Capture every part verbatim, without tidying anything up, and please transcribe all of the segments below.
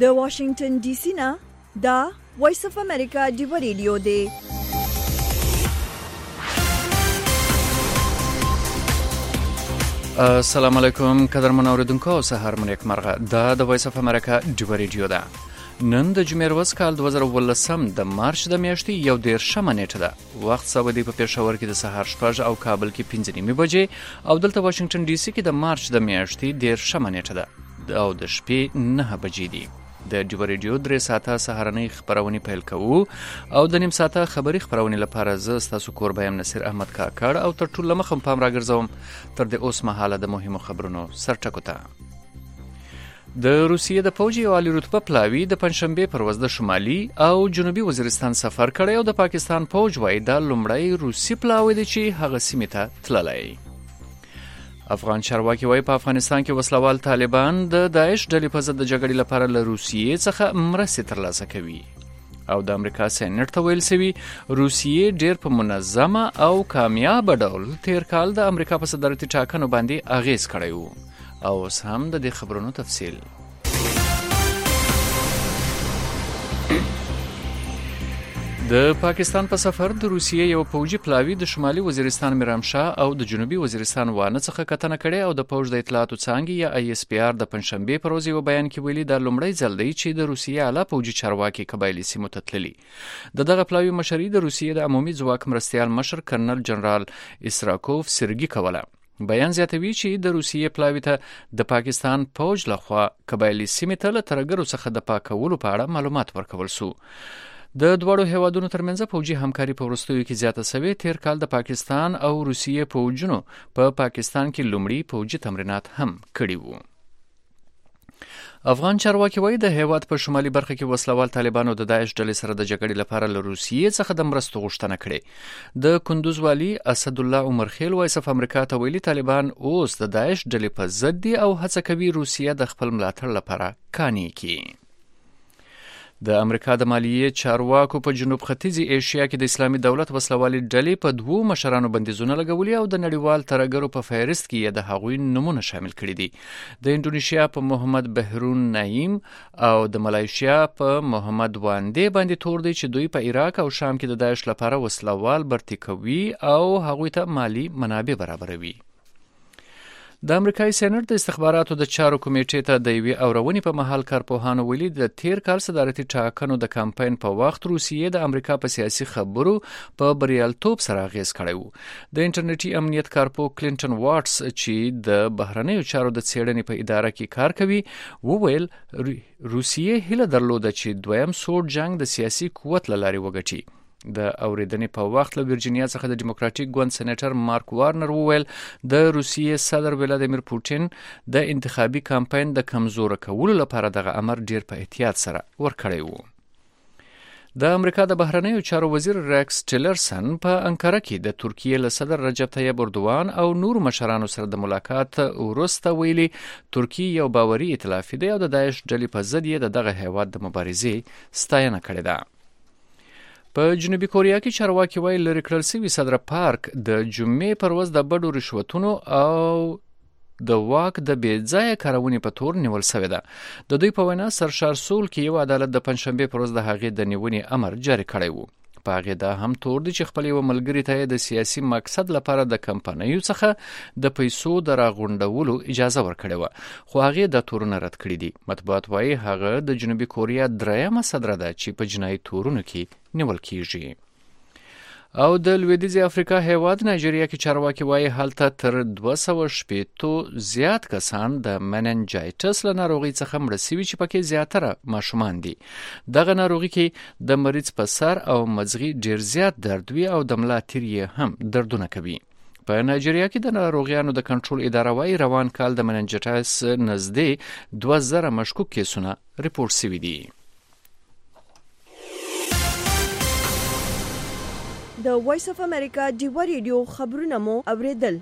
د واشنگټن ډي سي نه دا وایس اف امریکا دیو ریډیو دی. السلام علیکم قدرمن اوریدونکو، سهار مو نیک مرغه. دا د وایس اف امریکا دیو ریډیو ده. نن د جمعې ورځ کال دوه زره ولسم د مارچ د میاشتې یو دیرشمه نیټه ده. وخت سعودي په پېښور کې د سهار شپږ او کابل کې پنځه نیمې بجې او دلته واشنگټن ډي سي کې د مارچ د میاشتې دیرشمه نیټه ده او د شپې نهه بجې دي. د دیو ریډیو درې ساعته سهارنۍ خبرونه پیل کوو او د نیم ساعته خبري خبرونه لپاره زه ستاسو کوربایم نصیر احمد کاکړ او تر ټولو مخم پام راګرځوم تر د اوس مهاله د مهمو خبرونو سرټکو ته. د روسیې د پوځي او عالی رتبه پلاوي د پنځشنبه پر ورځ د شمالي او جنوبي وزیرستان سفر کړی او د پاکستان پوځ وایي دا لومړی روسي پلاوی دی چې هغه سیمې ته تللی. افغان چارواکي وایي په افغانستان کې وسلوال طالبان د داعش ډلې په ضد د جګړې لپاره له روسیې څخه مرستې ترلاسه کوي او د امریکا سېنات ته ویل شوي روسیې ډېر په منظمه او کامیاب ډول تیر کال د امریکا په صدارتي ټاکنو باندې اغیز کړی و. او اوس هم د دې خبرونو تفصیل. د پاکستان په سفر د روسیې یو پوځي پلاوی د شمالي وزیرستان میرامشاه او د جنوبي وزیرستان وانه څخه کتنه کړې او د پوځ د اطلاعاتو څانګې یا آی اس پی آر د پنځشنبه پر ورځ یو بیان کې ویلي دا لومړی ځل دی چې د روسیې اعلی پوځي چارواکي قبایلي سیمو ته تللي. د دغه پلاوی مشري د روسیې د عمومي ځواک مرستیال مشر کرنل جنرال اسراکوف سرګي کوله. بیان زیاتوي چې د روسیې پلاوی ته د پاکستان پوځ لخوا قبایلي سیمې ته له ترګرو څخه د پاکولو په اړه معلومات ورکول شو. د دوړو هیوادونو ترمنځ پوځي همکاري په وروستیو کې زیاته شوې. تیر کال د پاکستان او روسیې پوځونو په پا پاکستان کې لومړی پوځي تمرینات هم کړي وو. افغان چارواکي وایي د هیواد په شمالي برخه کې وسلوال طالبانو د داعش ډلې سره د جګړې لپاره له روسیې څخه د مرستو غوښتنه کړې. د کندوز والي اسد الله عمر خیل وایي صف امریکا ته ویلي طالبان اوس د داعش ډلې په ضد دي او هڅه کوي روسیه د خپل ملاتړ لپاره کاني کړي. د امریکا د مالیې چارواکو په جنوب ختیځي ایشیا کې د اسلامي دولت وسلوالي ډلې په دوو مشرانو بندیزونه لګولي او د نړیوال ترګرو په فهرست کې یې د هغوی نمونه شامل کړي دي. د انډونیشیا په محمد بهرون نعیم او د ملایشیا په محمد واندې باندې تور دی چې دوی په عراق او شام کې د داعش لپاره وسلوال برتي کوي او هغوی ته مالی منابع برابروي. د امریکایي سېنات د استخباراتو د چارو کمیټې ته د یوې اورونې په مهال کارپوهانو ویلي د تیر کال صدارتي ټاکنو د کمپاین په وخت روسیې د امریکا په سیاسي خبرو په بریالیتوب سره اغیز کړی و. د انټرنیټي امنیت کارپو کلینټن واټس چې د بهرنیو چارو د څېړنې په اداره کې کار کوي وویل روسیې هیله درلوده چې دویم سوړ جنگ د سیاسي قوت له لارې وګټي. د اوریدنې په وخت له ورجینیا څخه د ډیموکراټیک ګوند سېنیټر مارک وارنر وویل د روسیې صدر ولادیمیر پوټین د انتخابي کمپاین د کمزور کولو لپاره دغه امر ډیر په احتیاط سره ورکړی وو. د امریکا د بهرنیو چارو وزیر ریکس ټیلرسن په انکاره کې د ترکیې له صدر رجب طیب اردوان او نور مشرانو سره د ملاقات وروسته ویلي ترکیه یو باوري ائتلافي دی او د داعش ډلې په ضد یې د دغه هیواد د مبارزې ستاینه کړې ده. په جنوبي کوریا کې چارواکي وایي لرې کړل شوي صدر پارک د جمعې پر ورځ د بډو رشوتونو او د واک د بې ځایه کارونې په تور نیول شوی ده. د دوی په وینا سرشار سول کې یو عدالت د پنځشنبه پر ورځ د هغې د نیونې امر جاري کړی و. په هغې دا هم تور دی چې خپل یو ملګري ته د سیاسي مقصد لپاره د کمپنیو څخه د پیسو د راغونډولو اجازه ورکړې وه، خو هغې دا تورونه رد کړي دي. مطبوعات وایي هغه د جنوبي کوریا درېیمه صدره ده چې په جنایي تورونو کې نیول کیږي. او د لویدیځې افریقا هیواد نایجیریا کې چارواکي وایي هلته تر دوه سوه شپېتو زیات کسان د مننجایټس له ناروغۍ څخه مړه شوي چې پکې زیاتره ماشومان دي. دغه ناروغي کې د مریض په سر او مزغې ډیر زیات درد وي او د ملا تیر یې هم دردونه کوي. په نایجیریا کې د ناروغیانو د کنټرول اداره وایي روان کال د مننجایټس نږدې دوه زره مشکوک کیسونه ریپورټ شوي دي. د وایس اف امریکا دیو ریډیو خبرونه مو اوریدل.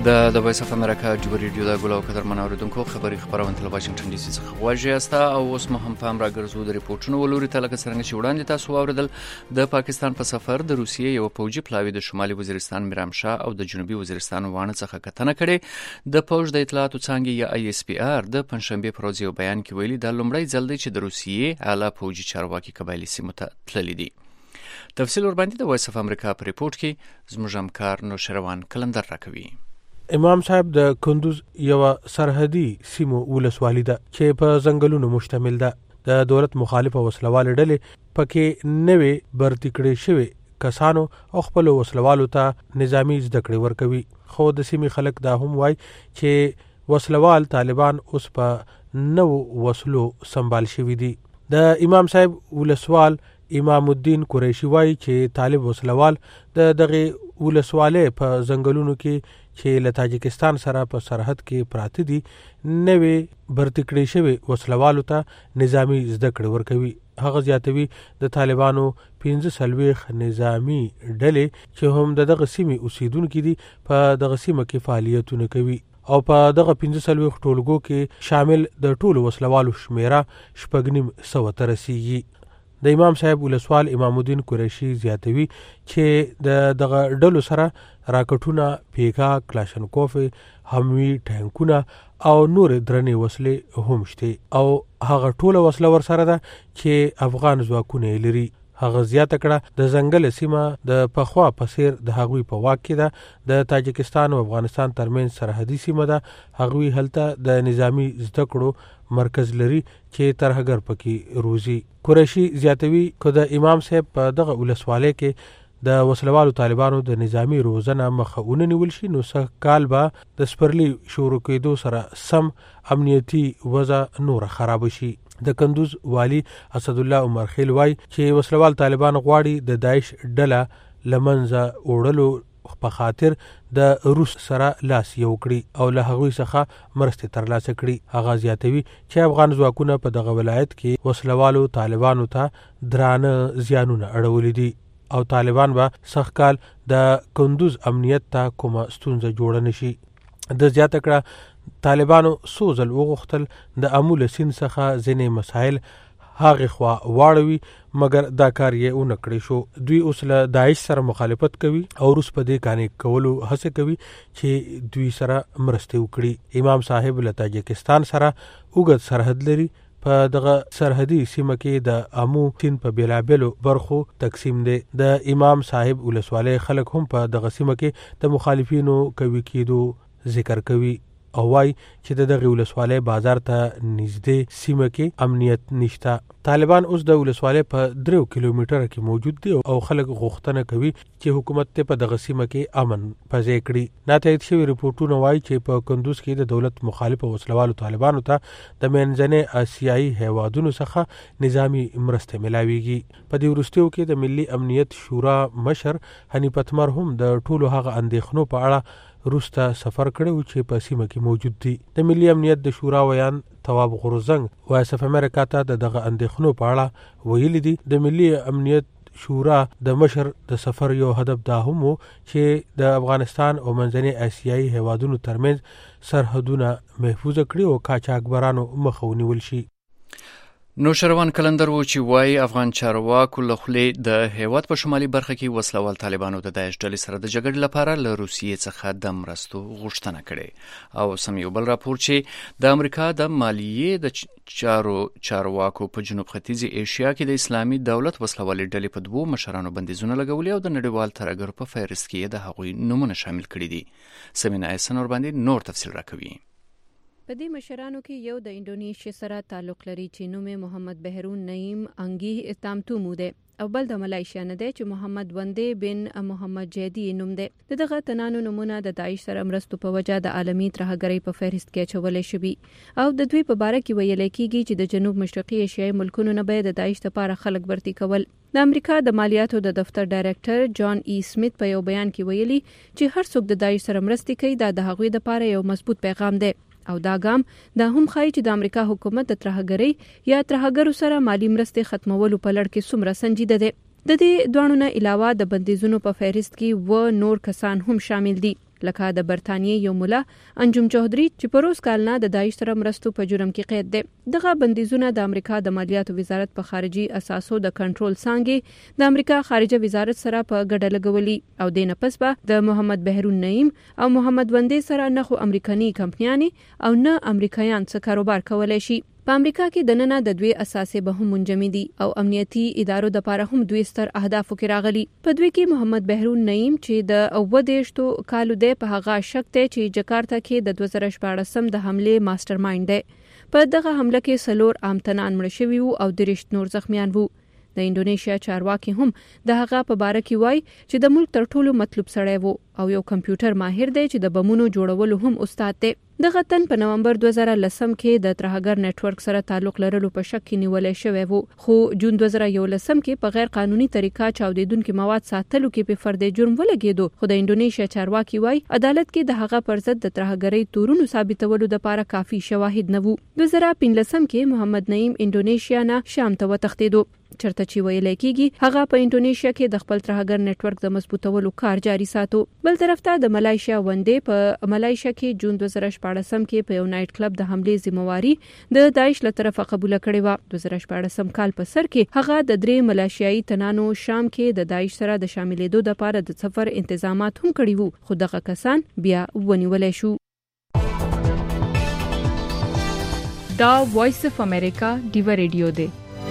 د د وایس اف امریکا جوړ ریډیو د ګلو قدر منوریدونکو خبري خبرونه تل واشنگټن ډي سي څخه واژه استا او اوس مو هم پام راګرځو د ریپورتونو ولوري ته لکه څنګه چې وړاندې تاسو واوریدل د پاکستان په سفر د روسیې یو پوجي پلاوی د شمالي وزیرستان میرامشاه او د جنوبي وزیرستان وانه څخه کتنه کړي د پوج د اطلاعاتو څنګه یا آی اس پی آر د پنځشنبه پر ورځ یو بیان کې ویلي د لومړی ځل دی چې د روسیې اعلی پوجي چارواکي قبایلی سیمه ته تللي دي. تفصیل ور باندې د وایس اف امریکا په ریپورت کې زموږ همکار نوشروان کلندر راکوي. امام صاحب د کندوز یو سرحدي سیمو ولسوالي ده چې په ځنګلونو مشتمل ده. د دولت مخالفه وسلوال ډلې پکې نوې برتی کړې شوی کسانو او خپل وسلوالو ته نظامی زده کړې ورکوي. خو د سیمې خلک دا هم وایي چې وسلوال طالبان اوس په نو وسلو سنبال شوي دي. د امام صاحب ولسوال امام الدین قریشی وایي چې طالب وسلوال د دغه ولسواله په ځنګلونو کې چې له تاجکستان سره په سرحد کې پراته دي نوې برتی کړې شوی وسلوالو ته نظامی زده کړې ورکوي. هغه زیاتوي د طالبانو پنځه سلويخ نظامی ډلې چې هم دغه سیمې اوسیدونکو دي په دغه سیمه کې فعالیتونه کوي او په دغه پنځه سلويخ ټولګو کې شامل د ټولو وسلوالو شمیره شپږنیم سو ته رسیږي. د امام صاحب ولسوال امام الدین قریشی زیاتوي چې د دغه ډلو سره راکټونه، پیکا، کلاشنکوف، هموي ټانکونه او نور درنې وسلې هم شته او هغه ټوله وسله ور سره ده چې افغان ځواکونه لري. هغه زیاته کړه د ځنګل سیمه د پخوا پسیر د هغوی په واک کې ده. د تاجکستان او افغانستان ترمنځ سرحدي سیمه ده. هغوی هلته د نظامی زده کړو مرکز لري چې ترهګر پکې روزي. قریشی زیاتوي که د امام صاحب په دغه ولسواله کې د وسلوالو طالبانو د نظامی روزنه مخه نیول شي نو څه کال به د سپرلی شروع کېدو سره سم امنیتی وضع نور خراب شي. د کندوز والی اسد الله عمر خیل وای چې وسلوال طالبان غواړي د داعش ډله لمنځه وړلو په خاطر د روس سره لاس یو کړي او له هغوی څخه مرستې ترلاسه کړي. هغه زیاتوي چې افغان ځواکونه په دغه ولایت کې وسلوالو طالبانو ته درانه زیانونه اړولي دي او طالبان به سخت کال د کندوز امنیت ته کومه ستونزه جوړه نشي. د زیاته کړه طالبانو سوزل وغوښتل د امول سین څخه ځینې مسایل هغه خوا واړوي مګر دا کار یې اون کړی شو. دوی اوس له داعش سره مخالفت کوي او روس په دې کانې کولو هڅه کوي چې دوی سره مرسته وکړي. امام صاحب له تاجکستان سره اوږد سرحد لري. په دغه سرحدي سیمه کې د امو سین په بیلابلو برخو تقسیم دی. د امام صاحب ولسواله خلک هم په دغه سیمه کې د مخالفینو کوي کېدو ذکر کوي او وای چې د دغه ولسواله بازار ته نږدې سیمه کې امنیت نشته. طالبان اوس د ولسواله په درو کیلومتره کې موجود دي او خلک غوښتنه کوي چې حکومت ته په دغه سیمه کې امن پځې کړي. ناتایید شوی ریپورتونه وایي چې په کندوز کې د دولت مخالفه وسلوالو طالبانو ته د منځنۍ آسیایي هیوادونو څخه نظامی مرسته ملاويږي. په دې وروستیو کې د ملي امنیت شورا مشر حنیف اتمر هم د ټولو هغه اندېښنو په اړه روس ته سفر کړو چې په سیمه کې موجود دي. د ملي امنیت د شورا ویان تواب غورزنګ وایس اف امریکا ته دغه اندېښنو په اړه ویلي دي. د ملي امنیت شورا د مشر د سفر یو هدف دا هم و چې د افغانستان او منځنۍ آسیایي هیوادونو ترمنځ سرحدونه محفوظ کړي او قاچاقبرانو مخه ونیول شي. نوشروان کلندر و چې وای افغان چارواکو له خولې د هیواد په شمالي برخه کې وسلوال طالبانو د داعش ډلې سره د جګړې لپاره له روسیې څخه د مرستو غوښتنه کړې. او سم یو بل راپور چې د امریکا د مالیې د چارو چارواکو په جنوب ختیځي ایشیا کې د اسلامي دولت وسلوالې ډلې په دوو مشرانو بندیزونه لګولي او د نړیوال ترهګرو په فهرست کې د هغوی نومونه شامل کړي دي. سمینا احسان ور باندې نور تفصیل راکوي. په دې مشرانو کې یو د انډونیشیا سره تعلق لري چې نوم یې محمد بهرون نعیم انګي اتامتومو دی او بل د ملایشیا نه دی چې محمد وندې بن محمد جیدی نوم دی. دغه تنانو نمونه د داعش سره مرستو په وجه د عالمي ترهګرۍ په فهرست کې اچولې شوي او د دوی په باره کې ویل کېږي چې د جنوب مشرقي ایشیایي ملکونو نه به د داعش لپاره خلک برتي کول. د امریکا د مالیاتو د دفتر ډایرکټر جان ای سمیت په یو بیان کې ویلي چې هر څوک د داعش سره مرستې کوي دا د هغوی لپاره یو مضبوط پیغام دی او دا ګام دا هم ښایي چې د امریکا حکومت د ترهګرۍ یا ترهګرو سره مالی مرستې ختمولو په لړ کې څومره سنجیده دی. د دې دوانو نه علاوه د بندیزونو په فهرست کې و نور کسان هم شامل دي. لکه د برتانیې یو مولا انجم چوهدری چې په روز کال نه د داعش سره مرستو په جرم کې قید دی. دغه بندیزونه د امریکا د مالیاتو وزارت په خارجي اساسو د کنټرول څانګې د امریکا خارجه وزارت سره په ګډه لګولي او د نپس به د محمد بهرون نعیم او محمد وندې سره نه خو امریکایي کمپنیانې او نه امریکایان څه کاروبار کولای شي. په امریکا کې د نننه د دوی اساسي به هم منجمد دي او امنیتي ادارو د لپاره هم دوی ستر اهدافو کې راغلي. په دوی کې محمد بهرون نعیم چې د اوودېشتو کالو دی په هغه شک دی چې جکارتا کې د دوه زره شپاړسم د حمله ماستر مایند دی. په دغه حمله کې سلور عامتنان مړ شوي وو او درشت نور زخمیان وو. د انډونیشیا چارواکي هم د هغه په باره کې وایي چې د ملک تر ټولو مطلوب سړی وو او یو کمپیوټر ماهر دی چې د بمونو جوړولو هم استاد دی. دغه تن په نومبر دوه زره لسم کې د ترهګر نتورک سره تعلق لرلو په شک کې نیولای شوی وو، خو جون دوه زره یولسم کې په غیر قانوني طریقه چاودیدونکو مواد ساتلو کې په فرد جرم ولګیدو. خو د انډونیشیا چارواکي وایي عدالت کې د هغه پر ضد د ترهګرۍ تورونو ثابتولو لپاره کافي شواهد نه وو. دوه زره پنځلسم کې محمد نعیم انډونیشیا نه شام ته وتښتیدو، چرته چې ویل کېږي هغه په انډونیشیا کې د خپل ترهګر نتورک د مضبوطولو کار جاري ساتو. بل طرف ته د ملایشیا وندې په ملایشیا کې جون دوه زره شپاړسم کې په یو نایټ کلب د حمله ذمہواری د داعش له طرفه قبول کړې و. دوه زره شپاړسم کال په سر کې هغه د درې ملایشیایي تنانو شام کې د داعش سره د شاملېدو لپاره د سفر انتظامات هم کړي وو، خو دغه کسان بیا ونیولای شو. دا وایس اف امریکا ډیو ریډیو دی.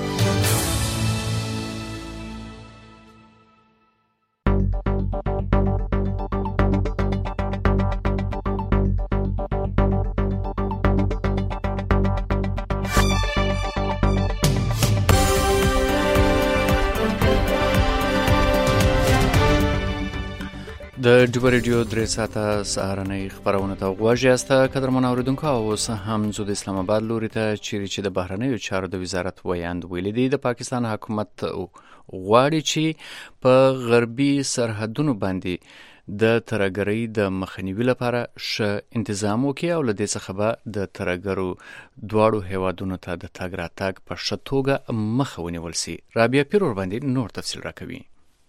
د ډیو ریډیو درې ساعته سهارنۍ خبرونه ته غوږ یاست. قدرمن اوریدونکو، اوس هم زه د اسلام آباد لوري ته چیرې چې د بهرنیو چارو د وزارت ویاند ویلي دی د پاکستان حکومت غواړي چې په غربي سرحدونو باندې د ترهګرۍ د مخنیوي لپاره ښه انتظام وکړي او له دې څخه به د ترهګرو دواړو هیوادونو ته د تګ راتګ په ښه توګه مخه ونیول شي. رابعه پیر ورباندې نور تفصیل راکوي.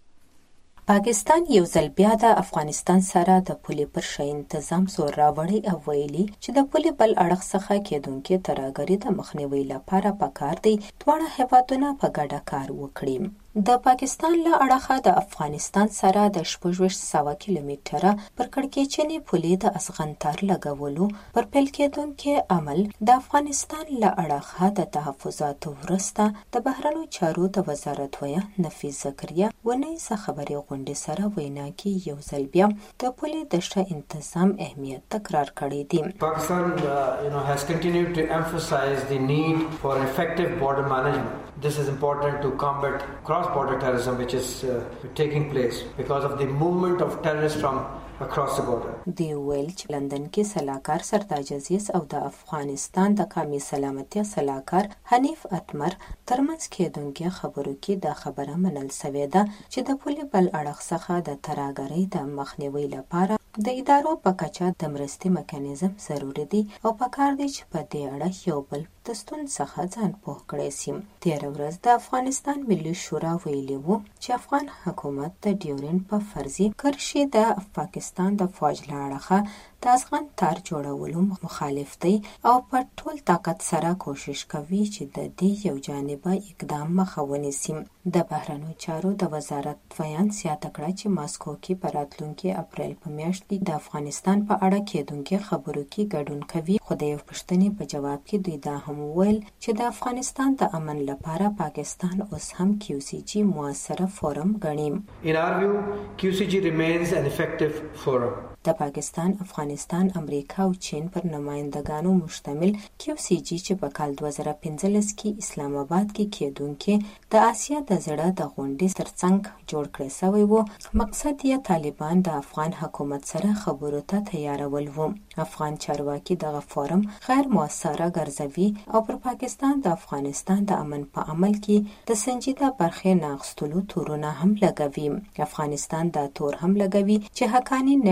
پاکستان یو ځل بیا د افغانستان سره د پولې پر شا انتظام زور راوړی او ویلي چې د پولې بل اړخ څخه کېدونکې ترهګرۍ د مخنیوي لپاره پکار دی دواړه هیوادونه په ګډه کار وکړي. د پاکستان له اړخه د افغانستان سره د شپږ سوه کیلومتره پر کړکېچنې پولې د افغانتار لګولو پر پیل کېدونکې عمل د افغانستان له اړخه د تحفظاتو وروسته د بهرنیو چارو د وزارت ویاند نفیس زکریا ونیزه خبري غونډې سره وینا کې یو ځل بیا د پولې د ښه انتظام اهمیت تکرار کړی دی. Pakistan uh, you know has continued to emphasize the need for effective border management. This is important to combat cross-border terrorism which is uh, taking place because of the movement of terrorists from across the border. دی ویل چې لندن کې سلاکار سرداج عزیز او د افغانستان د قومي سلامتیا سلاکار حنیف اتمر ترمنځ کېدونکې خبرو کې دا خبره منل سوې ده چې د پولې بل اړخ څخه د ترهګرۍ د مخنیوي لپاره د ادارو په کچه د مرستې میکانیزم ضروري دی او پکار دی چې په دې اړه یو بل د ستونزو څخه ځان پوه کړی سي. تېره ورځ د افغانستان ملي شورا ویلي وو چې افغان حکومت د ډیورنډ په فرضي کرښې د پاکستان د فوج له اړخه د افغان تار جوړولو مخالف دی او په ټول طاقت سره کوشش کوي چې د دې یو جانبه اقدام مخه ونیسي. د بهرنیو چارو د وزارت ویاند زیاته کړه چې ماسکو کې په راتلونکي اپریل په میاشت کې د افغانستان په اړه کېدونکې خبرو کې ګډون کوي، خو د یو پوښتنې په جواب کې دوی دا هم وویل چې د افغانستان د امن لپاره پاکستان اوس هم کیو سی جی موثره فورم ګڼي. In our view, Q C G remains an effective forum. د پاکستان، افغانستان، امریکا او چین پر نمائندګانو مشتمل کیو سی جی چې په کال دوه زره پنځلس کې اسلام آباد کې کېدونکې د آسیا د زړه د غونډې ترڅنګ جوړ کړی شوی و. مقصد یې طالبان د افغان حکومت سره خبرو ته تیارول و. افغان چارواکي دغه فورم غیر موثره ګرځوي او پر پاکستان د افغانستان د امن په عمل کې د سنجیده برخې نه اخیستلو تورونه هم لګوي. افغانستان دا تور هم لګوي چې حقانی نتورک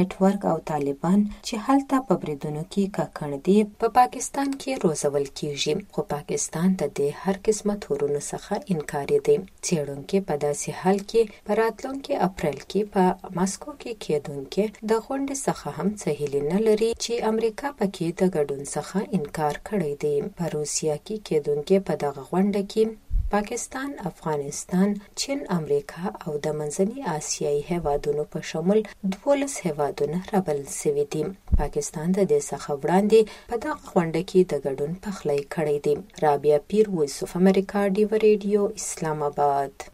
خلک او طالبان چې هلته په بریدونو کې ککړ دي په پا پاکستان کې روزول کیږي، خو پاکستان ته د هر قسمه تورونو څخه انکار دی. څېړونکي په داسې حال کې په راتلونکي اپریل کې په ماسکو کې کېدونکي د غونډې څخه هم څه هیلې نه لري چې امریکا پکې د ګډون څخه انکار کړی دی. په روسیه کې کېدونکي په دغه غونډه کې پاکستان، افغانستان، چین، امریکا او د منځني آسیایي هیوادونو په شمول دولس هیوادونه رابلل شوي دي. پاکستان د دې څخه وړاندې په دغه غونډه کې د ګډون پخلی کړی دی. رابعه پیر، وایس اف امریکا، ډیو ریډیو، اسلام آباد.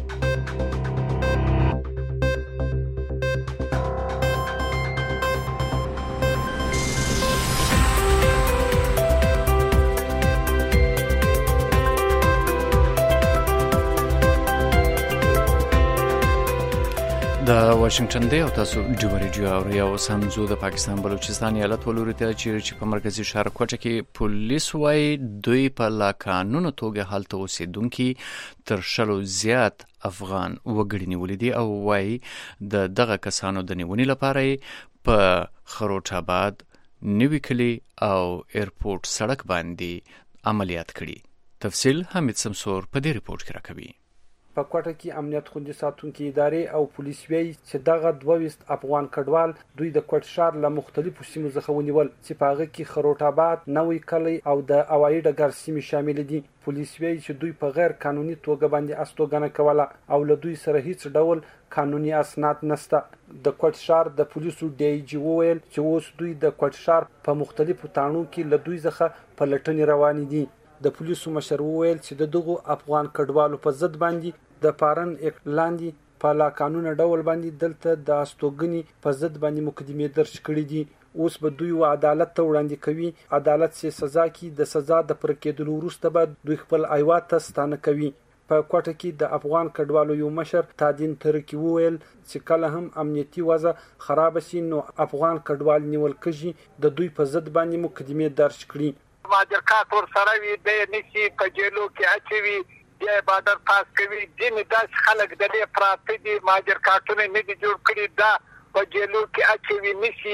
د واشنگټن دی او تاسو ډیو ریډیو اورئ. اوس هم زه د پاکستان بلوچستان ایالت ولوري ته چې په مرکزی ښار کوټه کې پولیس وايي دوی په لا قانوني توګه هلته اوسېدونکي تر شلو زیات افغان وګړي نیولي دي او وايي د دغه کسانو د نیونې لپاره په خروټ آباد، نوي کلی او ایرپورټ سړک باندې عملیات کړي. تفصیل حمید سمسور په دې ریپورت کې راکوي. په کوټه کې امنیت خوندي ساتونکي ادارې او پولیس ویلي چې دغه دوه ویشت افغان کډوال دوی د کوټ ښار له مختلفو سیمو څخه ونیول چې په هغه کې خروټ آباد، نوی کلی او د هوایي ډګر سیمې شامل دي. پولیس ویلي چې دوی په غیر قانوني توګه باندې استوګنه کوله او له دوی سره هیڅ ډول قانوني اسناد نشته. د کوټ ښار د پولیسو ډي آی جي وویل چې اوس دوی د کوټ ښار په مختلفو تاڼو کې له دوی څخه په لټنې روان دي. د پولیسو مشر وویل چې د دغو افغان کډوالو په ضد باندې د پارن اکټ لاندې په لا قانوني ډول باندې دلته د استوګنې په ضد باندې مقدمې درج کړې دي. اوس به دوی و عدالت ته وړاندې کوي. عدالت سي سزا کې د سزا د پر کېدلو وروسته به دوی خپل ایوات ته ستانه کوي. په کوټه کې د افغان کډوالو یو مشر تادین ترکی وویل چې کله هم امنیتي وضع خراب شي نو افغان کډوال نیول کېږي د دوی په ضد باندې مقدمې درج کړي. ماجرکات ور سره وي د نشي په جیلو کې اچوي یا بادر پاس کوي. دین داس خلک د دې پراته دي ماجرکاتونه نه دي جوړ کړي دا په جیلو کې اچوي نشي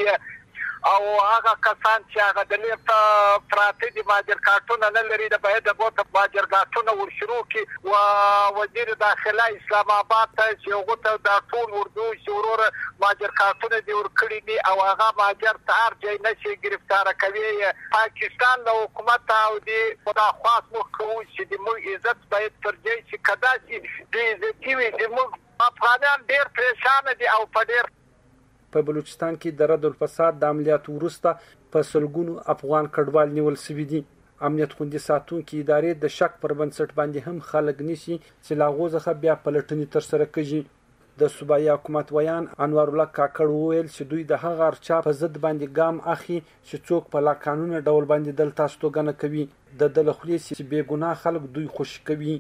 او هغه کسان چې هغه د دې پراته دي ماجرکاتونه نه لري د باید د بوت ماجرکاتونه ور شروع کی او وزیر داخله اسلام آباد ته چې هغه ته د ټول اردو شورور ماجرکاتونه دی ور کړی دي او هغه ماجر تار ځای نشي گرفتار کوي. پاکستان د حکومت او د خدا خاص مو کوي چې د مو عزت باید تر ځای چې کدا چې د عزت وي د مو افغانان ډیر پریشان دي او په ډیر په بلوچستان کې د رد الفساد د عملیاتو وروسته په سلګونو افغان کډوال نیول شوي دي. امنیت خوندي ساتونکي ادارې د شک پر بنسټ باندې هم خلک نیسي چې لا غوځخه بیا پلټنې تر سره کوي. د صوبایي حکومت ویان انوار الله کاکړ وویل چې دوی د هغه ارچا په ضد باندې ګام اخلي چې څوک په لا قانوني ډول باندې دلته استوګنه کوي. د دلخلي چې بې ګناه خلک دوی خوشي کوي.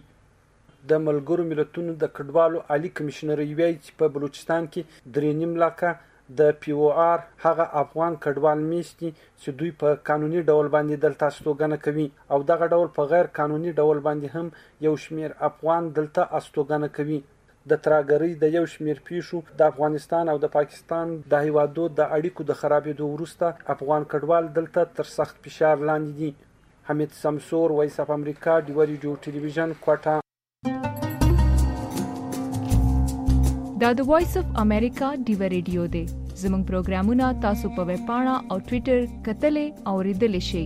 د ملګرو ملتونو د کډوالو عالی کمشنر ویلي چې په بلوچستان کې درې نیم لکه د پی او آر هغه افغان کډوال میشتي چې دوی په قانوني ډول باندې دلته استوګنه کوي او دغه ډول په غیر قانوني ډول باندې هم یو شمیر افغان دلته استوګنه کوي. د تراګری د یو شمیر پیښو د افغانستان او د پاکستان د هیوادو د اړیکو د خرابېدو وروسته افغان کډوال دلته تر سخت فشار لاندې دي. حمید سمسور، وایس اف امریکا، ډیو ریډیو ټلویزیون، کوټه. دا د وایس اف امریکا ډیو ریډیو دی. زموږ پروګرامونه تاسو په ویب پاڼه او ټوئیټر کتلې او ریډلې شئ.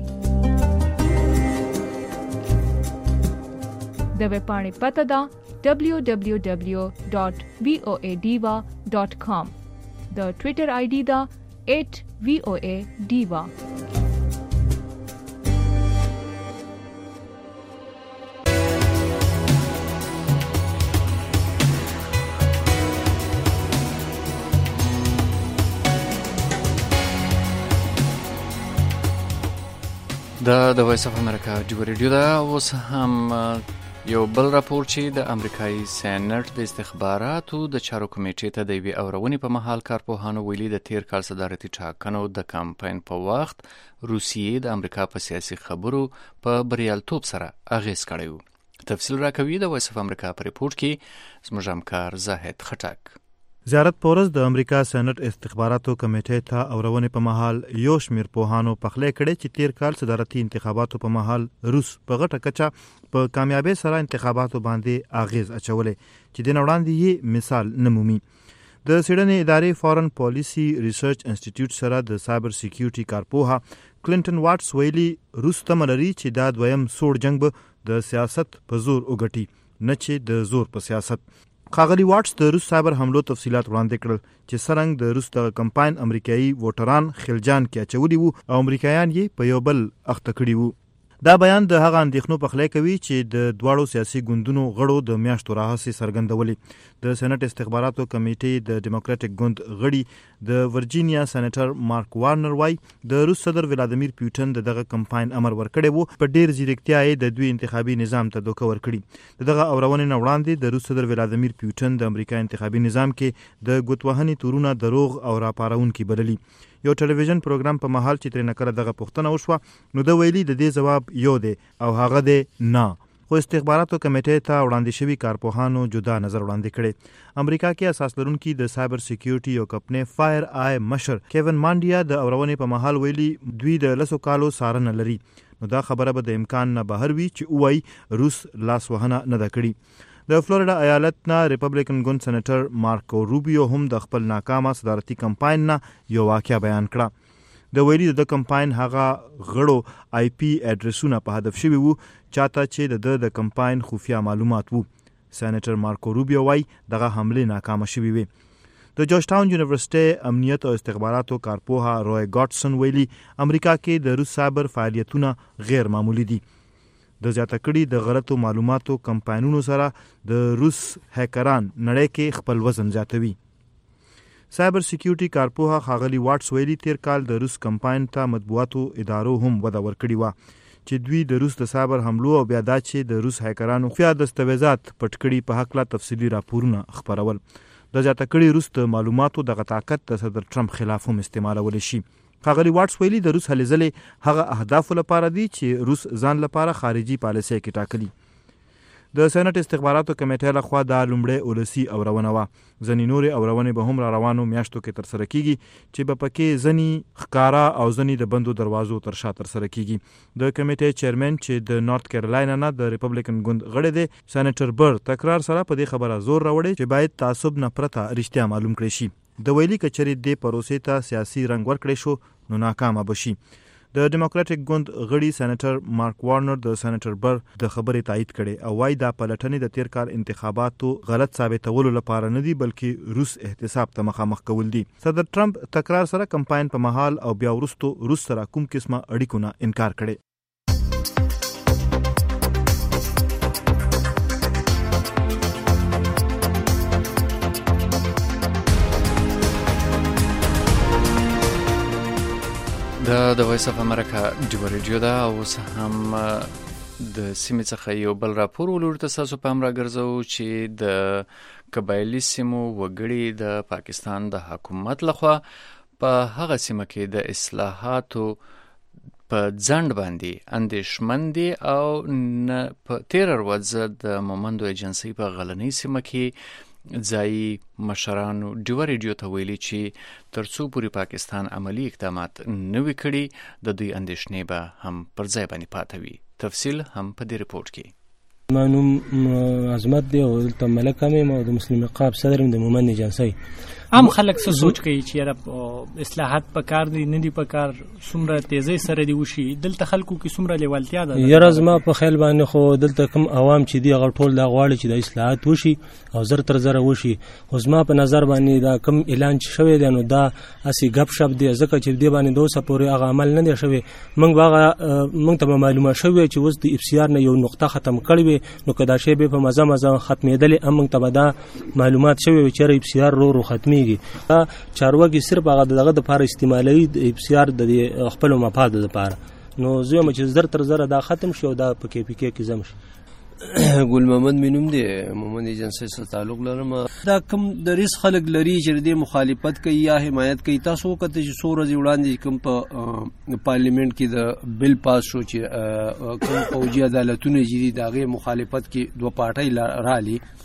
د ویب پاڼې پته ده دبلیو دبلیو دبلیو ډاٹ وی او ای ډیوا ډاٹ کام. د ټوئیټر آی ډي ده ایٹ وی او ای ډیوا. دا د وایس اف امریکا ډیو ریډیو دا. اوس هم یو بل راپور چې د امریکایي سېنات د استخباراتو د چارو کمیټې ته د یوې اورونې په مهال کارپوهانو ویلي د تیر کال صدارتي ټاکنو د کمپاین په وخت روسیې د امریکا په سیاسي خبرو په بریالیتوب سره اغیز کړی و. تفصیل راکوي د وایس اف امریکا په ریپورت کې زموږ همکار زاهد خټک. زیارت پورس د امریکا سېنات استخباراتو کمیټې ته اورونې په مهال یو شمیر پوهانو پخلی کړي چې تیر کال صدارتي انتخاباتو په مهال روس په غټه کچه په کامیابی سره انتخاباتو باندې اغیز اچولې چې د وړاندې یې مثال نمومي. د سیډني ادارې فارن پالیسی ریسرچ انسټیټیوټ سره د سایبر سکیورټي کارپوها کلینټن واټس ویلي روس تمه لري چې دا دویم سوړ جنگ به د سیاست په زور وګټي نه چې د زور په سیاست. ښاغلي واټس د روس سایبر حملو تفصیلات وړاندې کړل چې څرنګه د روس د کمپاین امریکایي ووټران خلجان کې اچولي وو او امریکایان یې په یو بل اخته کړي وو. دا بیان د هغه اندېښنو پخلی کوي چې د دواړو سیاسي ګوندونو غړو د میاشتو راهیسې څرګندولې. د سېنات استخباراتو کمیټې د ډیموکراټک ګوند غړي د ورجینیا سېنیټر مارک وارنر وای د روس صدر ولادیمیر پوتین دغه کمپاین امر ورکړی وو په ډیر ځیرکتیا یې د دوی انتخابي نظام ته دوکه ورکړي. دغه اورونې نه وړاندې د روس صدر ولادیمیر پوتین د امریکا انتخابي نظام کې د ګوتوهنې تورونه دروغ او راپارونکي بللي. یو ټلویزیون پروګرام په محل چې ترې نکره دغه پوښتنه وشوه نو د ویلي د دې جواب یو دی او هغه دی نه. خو استخباراتو کمیټې ته وړاندې شوي کارپوهانو جدا نظر وړاندې کړي. امریکا کې اساس لرونکي د سایبر سکیورټي یو کمپنۍ فایر آی مشر کیون مانډیا د اورونې په محل ویلي دوی د لسو کالو څارنه لري. نو دا خبره به د امکان نه بهر وي چې وایي روس لاس وهنه نه ده کړې. د فلوریډا ایالت نه ریپبلیکن ګوند سېنیټر مارکو روبیو هم د خپل ناکامه صدارتي کمپاین نه یو واقعه بیان کړه. د ویلي د کمپاین هغه غړو آی پی اډرسونه په هدف شوي وو چاته چې د د کمپاین خفیه معلومات وو. سېنیټر مارکو روبیو وای دغه حمله ناکامه شوي وي. د جورج ټاون یونیورسيټي امنیت او استخباراتو کارپوها روی ګاټسن ویلي امریکا کې د روس سایبر فعالیتونه غیر معمولی دي. د زیاته کړي د غلطو معلوماتو کمپاینونو سره د روس هیکران نړۍ کې خپل وزن زیاتوي. سایبر سکیورټي کارپوها ښاغلي واټس ویلي تیر کال د روس کمپاین ته مطبوعاتو ادارو هم وده ورکړې وه چې دوی د روس د سایبر حملو او بیا دا چې د روس هیکرانو خفیه دستاویزات پټ کړي په هکله تفصیلي راپورونه خپرول. د زیاته کړي روس د معلوماتو دغه طاقت د صدر ټرمپ خلاف هم استعمالولی شي. ښاغلي واټس ویلي د روس هلې ځلې هغه اهدافو لپاره دي چې روس ځان لپاره خارجي پالیسۍ کې ټاکلي. د سېنات استخباراتو کمیټې لخوا دا لومړی ولسي اورونه وه. ځینې نورې اورونې به هم را روانو میاشتو کې ترسره کیږي چې به پکې ځینې ښکاره او ځینې د بندو دروازو تر شا ترسره کیږي. د کمیټې چیرمن چې د نارت کیرولاینا نه د ریپبلیکن ګوند غړی دی سېنیټر بر تکرار سره په دې خبره زور راوړی چې باید تعصب نه پرته رښتیا معلوم کړی شي. د ویلي کچري د پروسې ته سیاسي رنګ ورکړی شو نو ناکامه بشي. د ډیموکراټک ګوند غړي سېنیټر مارک وارنر د سېنیټر بر د خبرې تایید کړي او وايي دا پلټنې د تیر کال انتخاباتو غلط ثابتولو لپاره نه دي بلکې روس احتساب ته مخامخ کول دي. صدر ټرمپ تکرار سره کمپاین په محل او بیا وروستو روس سره کوم قسمه اړیکو نه انکار کړي. دا د وایس اف امریکا ډیو ریډیو دا اوس هم د سیمې څخه یو بل راپور ولور ته تاسو په امر راګرځو چې د قبایلی سیمو وګړي د پاکستان د حکومت لخوا په هغه سیمه کې د اصلاحاتو په ځند باندې اندېښمن دي او په تیر ورځ د مومندو ایجنسی په غلنۍ سیمه کې ځایي مشرانو ډیو ریډیو ته ویلي چې ترڅو پورې پاکستان عملی اقدامات نه وي کړي د دوی اندېښنې به هم پر ځای باندې پاتې وي. تفصیل هم په دې رپورټ کې. ما نوم عظمت دی او دلته ملک هم یم او د مسلم نقاب صدر یم د مومند ایجنسی. عام خلک څه سوچ کوي چې یاره اصلاحات په کار دي نه دي په کار څومره تیزی سره دی وشي دلته خلکو کې څومره لیوالتیا ده؟ یاره زما په خیال باندې خو دلته کوم عوام چې دی هغه ټول دا غواړي چې د اصلاحات وشي او زر تر زره وشي. خو زما په نظر باندې دا کوم اعلان چې شوی دی نو دا اسی غب شپ دی ځکه چې دی باندې دوه سپورې هغه عمل نه دی شوی. موږ هغه موږ ته معلومه شوی چې اوس د اف سی آر نه یو نقطه ختم کړی وي نو کدا شی به په مزه مزه ختمېدل هم موږ ته دا معلومات شوی چې اف سی آر رو رو ختميږي. چارواکي صرف هغه دغه د لپاره استعمالوي د اف سی آر د خپل مفاد لپاره. نو زه هم چې زر تر زره دا ختم شي او دا په کې پی کې کې زم شي. ګل محمد مینوم دی مومند ایجنسی سره تعلق لرم. دا کوم د ریس خلک لري چې د مخالفت کوي یا حمایت کوي تاسو کته چې څو ورځې وړاندې کوم په پارلیمنت کې د بل پاس شو چې کوم فوجي عدالتونه جدي دغه مخالفت کې دوه پارټۍ رالي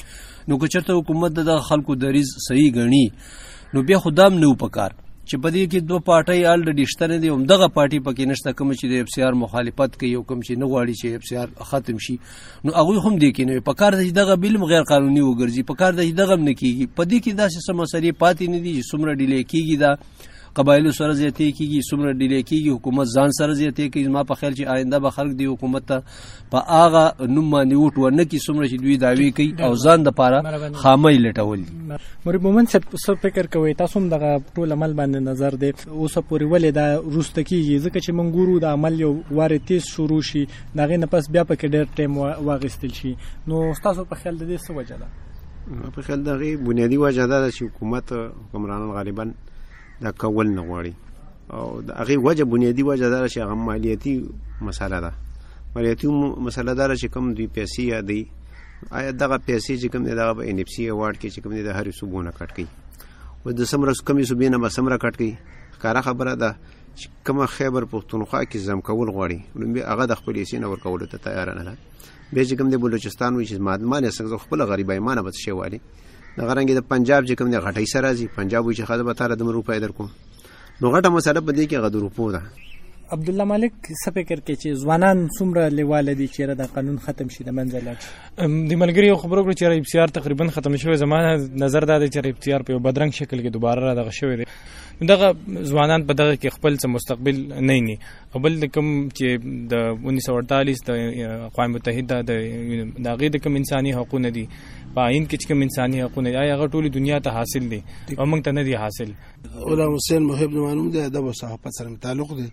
نو که چېرته حکومت د خلکو دریځ صحیح ګڼي نو بیا خو دام نه و پکار چې په دې کې دوه پارټۍ الډډي شته نه دي همدغه پارټي پکې نشته کوم چې د اف سی آر مخالفت کوي او کوم چې نه غواړي چې اف سی آر ختم شي نو هغوی هم دې کې نه پکار دی چې دغه بل غیر قانوني وګرځي پکار دی چې دغه نه کیږي په دې کې داسې څه مسلې پاتې نه دي چې څومره ډیلې کیږي دا قبایلو سره زیاتې کیږي څومره ډیلې کیږي حکومت ځان سره زیاتې کوي زما په خیال چې آینده به خلک دی حکومت ته په هغه نوم باندې ووټ ورنه کړي څومره چې دوی دعوې کوي او ځان دپاره خامۍ لټول دي. مرید مومن صاحب څه فکر کوئ تاسو هم دغه ټول عمل باندې نظر دی اوسه پورې ولې دا وروسته کیږي ځکه چې موږ ګورو د عمل یو وارې تیز شروع شي د هغې نه پس بیا پکې ډېر ټایم واخیستل شي نو ستاسو په خیال د دې څه وجه ده؟ په خیال د هغې بنیادي وجه دا ده چې حکومت حکمرانان غالبا دا کول نه غواړي او د هغې وجه بنیادي وجه دا ده چې هغه مالیاتي مسله ده مالیاتي مسله دا ده چې کوم دوی پیسې یادوي آیا دغه پیسې چې کوم دی دغه په ان اف سی ایوارډ کې چې کوم دی د هرې صوبو نه کټ کوي او د څومره کمې صوبې نه به څومره کټ کوي ښکاره خبره ده چې کومه خیبر پښتونخوا کې ځم کول غواړي هغه د خپلې حصې نه ورکولو ته تیاره نه ده بیا چې کوم دی بلوچستان وایي چې ما نه څنګه خپله غریبایمانه به څه شی والي دغه رنګې د پنجاب چې کوم دی غټۍ سره راځي پنجاب وایي چې ښه ده به تاله دومره روپۍ در کوم نو غټه مسله په دې کې هغه د روپو ده. عبدالله مالک څه فکر کوي چې ځوانان څومره لیواله دي چې د قانون ختم شي د منځه لاړ شي؟ د ملګري یو خبره وکړو چې اف سی آر تقریبا ختم شوی زما نظر دا دی چې اف سی آر په یو بدرنګ شکل کې دوباره را دغه شوی دی دغه ځوانان په دغه کې خپل څه مستقبل نه ویني او بل کوم چې د انیس سو اړتالیس د اقوام متحده د هغې د کوم انساني حقونه دي په آئین کې چې کوم انساني حقونه دي آیا هغه ټولې دنیا ته حاصل دي او موږ ته نه دي حاصل؟ غلام حسین محب زمانوم دی ادب او صحافت سره تعلق دی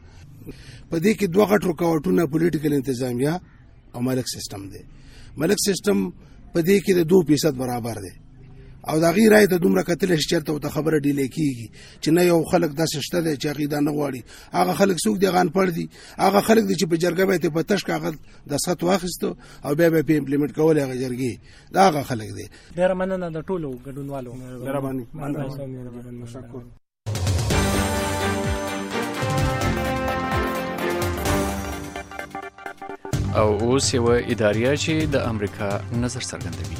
په دې کې دوه غټ رکاوټونه پولیټیکل انتظامیه او ملک سیستم دی. ملک سیستم په دې کې د دو فیصد برابر دی او د هغې رایې ته دومره کتلی چې چېرته ورته خبره ډیلې کېږي چې نه یو خلک داسې شته دی چې هغې دا نه غواړي هغه خلک څوک دی هغه انپړ دي هغه خلک دی چې په جرګه به یې په تش کاغذ دستخط واخیستو او بیا به یې پې امپلیمنټ کول هغه جرګې دا هغه خلک دی. ډېره مننه د ټولو ګډونوالو. او اوس یوه اداریه چې د امریکا نظر څرګندوي.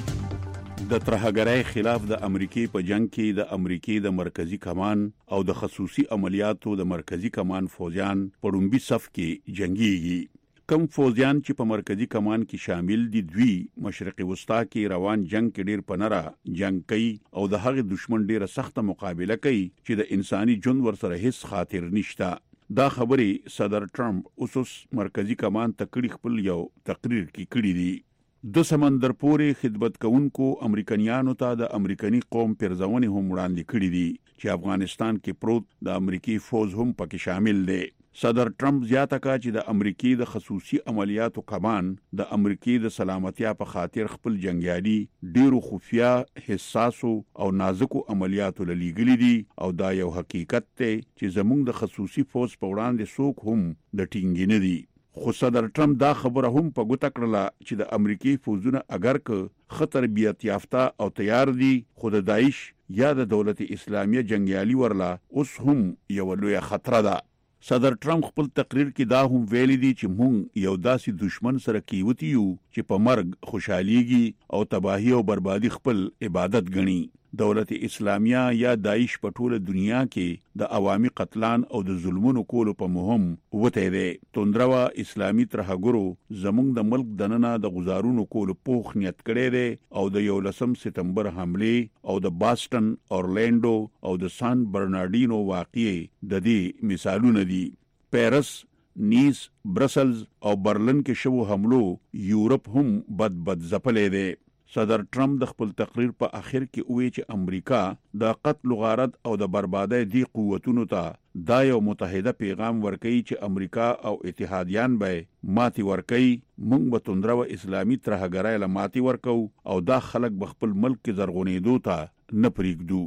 د ترهګرۍ خلاف د امریکای په جنگ کې د امریکای د مرکزی کمان او د خصوصي عملیاتو د مرکزی کمان فوجیان په لومړي صف کې جنگيږي. کم فوجیان چې په مرکزی کمان کې شامل دي دوی مشرق وسطا کې روان جنگ کې ډیر پنره جنگ کوي او د هغه دشمن ډیره سخته مقابله کوي چې د انساني ژوند ورسره هیڅ خاطر نشته. دا خبرې صدر ټرمپ اوسوس مرکزی کمان ته کړي خپل یو تقریر کې کړي دي. د سمندر پورې خدمت کوونکو امریکایانو ته د امریکایي قوم پرځونې هم وړاندې کړي دي چې افغانستان کې پروت د امریکای فوج هم پکې شامل دی. صدر ټرمپ زیاته کړه چې د امریکای د خصوصي عملیاتو کمان د امریکای د سلامتیا په خاطر خپل جنگیالي ډیرو خفیا حساسو او نازکو عملیاتو للیږلي دي او دا یو حقیقت دی چې زموږ د خصوصي فوج په وړاندې څوک هم د ټینګې نه دي. خو صدر ټرمپ دا خبره هم په ګوته کړله چې د امریکای فوجونه اگر که ښه تربیت یافته او تیار دي خو د داعش یا د دولت اسلامیه جنگیالي ورله اوس هم یوه لویه خطره ده. صدر ټرمپ خپل تقریر کې دا هم ویلي دي چې موږ یو داسې دشمن سره کیوتی یو چې په مرګ خوشحالیږي او تباهي او بربادي خپل عبادت ګڼي. دولت اسلامیه یا داعش په ټوله دنیا کې د عوامي قتلان او د ظلمونو کولو په مهم وته دی. توندروا اسلامي ترهګرو زموږ د ملک دننه د غزارونو کولو پوخ نیت کړی دی او د یولسم سپتمبر حمله او د باستن اورلانډو او د سان برنارډینو واقعې د دې مثالونه دي. پیرس، نیس، برسلز او برلن کې شوو حملو یورپ هم بد بد ځپلی دی. صدر ټرمپ د خپل تقریر په اخر کې وایي چې امریکا د قتل غارت او د بربادۍ دی قوتونو ته دا یو متحده پیغام ورکوي چې امریکا او اتحادیان به ماتي ورکوي. موږ به توندرو اسلامي ترهګرۍ له ماتي ورکو او دا خلک به خپل ملک کې زرغونېدو ته نه پرېږدو.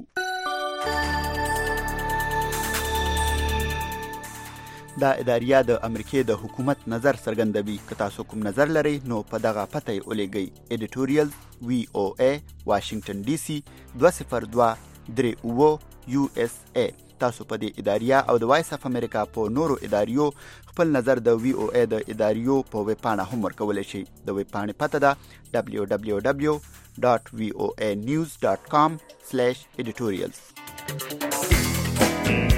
دا اداریه د امریکای د حکومت نظر څرګندوي. که تاسو کوم نظر لرئ نو په دغه پته یې ولیږئ. ایډیټوریل وی او ای واشنگټن ډي سي دوه صفر دوه درې اوه یو اس ای. تاسو په دې اداریه او د وایس اف امریکا په نورو اداریو خپل نظر د وی او ای د اداریو په ویب پاڼه هم ورکولی شي. د ویب پاڼې پته ده دبلیو دبلیو دبلیو ډاټ وی او ای نیوز ډاټ کام سلیش ایډیټوریلز.